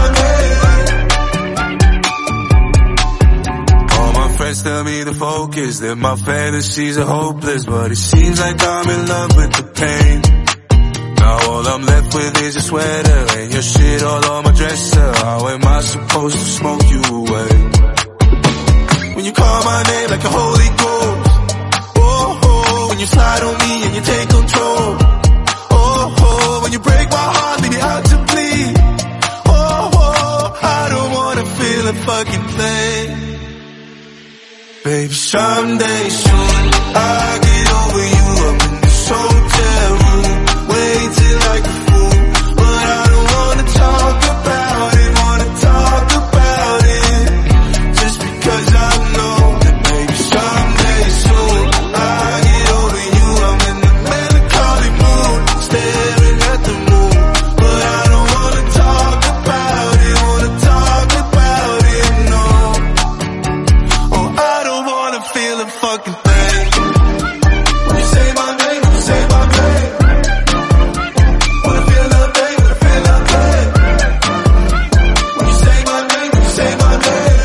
name. All my friends tell me to focus, that my fantasies are hopeless, but it seems like I'm in love with the pain. Now all I'm left with is your sweater and your shit all on my dresser. How am I supposed to smoke you away? When you call my name like a holy ghost, oh, oh, when you slide on me and you take control, oh, oh, when you break my heart, leave me out to bleed, oh, oh, I don't wanna feel a fucking thing. Baby, someday soon, I'll get over you, I'm in this hotel room, waiting like a fool, but I don't wanna talk about it, wanna talk about it, just because I know that maybe someday soon, I'll get over you, I'm in the melancholy mood, staring at the moon, but I don't wanna talk about it, wanna talk about it, no, oh, I don't wanna feel a fucking thing. When you say my name, when you say my name, wanna feel that thing, wanna feel that thing. When you say my name, when you say my name.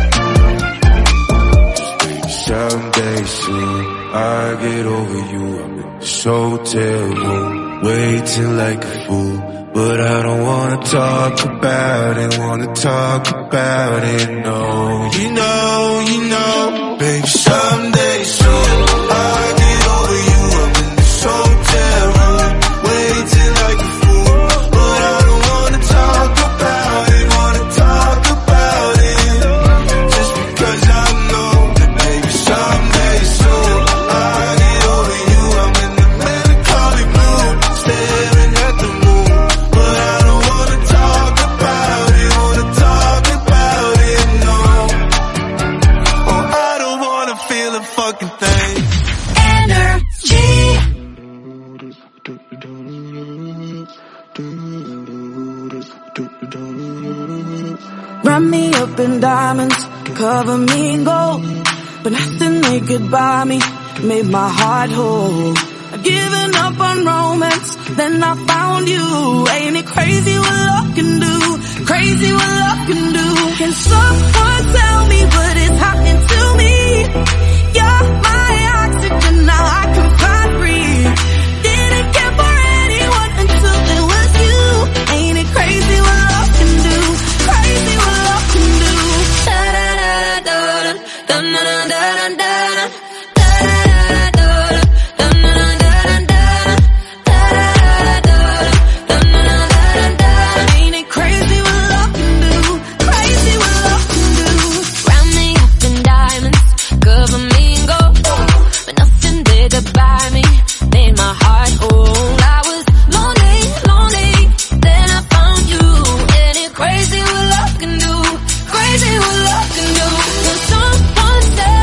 Someday soon, I'll get over you. I'm in this hotel room, waiting like a fool, but I don't wanna talk about it, wanna talk about it, no. You know, you know, baby, someday soon, I'll get over you. I'm in this hotel room, waiting like a fool, but I don't wanna talk about it, wanna talk about it, just because I know that maybe someday soon, I'll get over you. I'm in the melancholy mood, staring at the moon, but I don't wanna talk about it, wanna talk about it, no. Oh, I don't wanna feel a fucking thing. Energy. Wrap me up in diamonds, cover me in gold, but nothing they could buy me made my heart whole. I'd given up on romance, then I found you. Ain't it crazy what love can do? Crazy what love can do. Can someone tell me what is happening to me? You're my oxygen, now I can find breathe. Didn't care for anyone until it was you. Ain't it crazy what love can do? Crazy what love can do. Da da da da da da da da da da. Ain't it crazy what love can do? Crazy what love can do. Round me up in diamonds, cover me in gold, but nothing they could buy me made my heart whole. I was lonely, lonely, then I found you. Ain't it crazy what love can do? Crazy what love can do. Can someone tell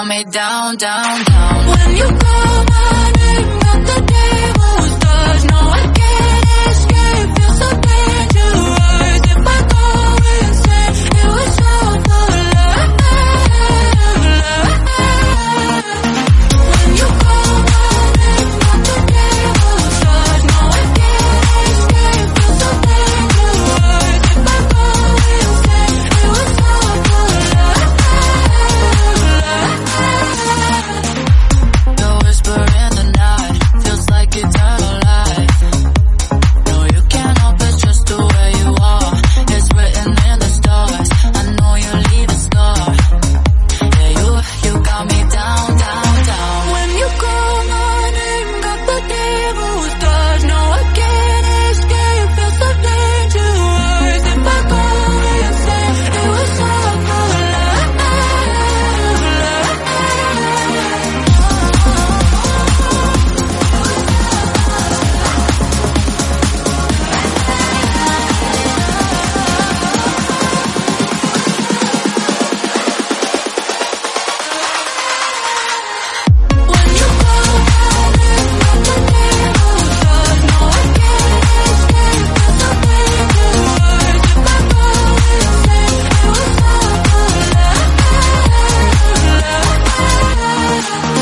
got me down, down, down. When you call my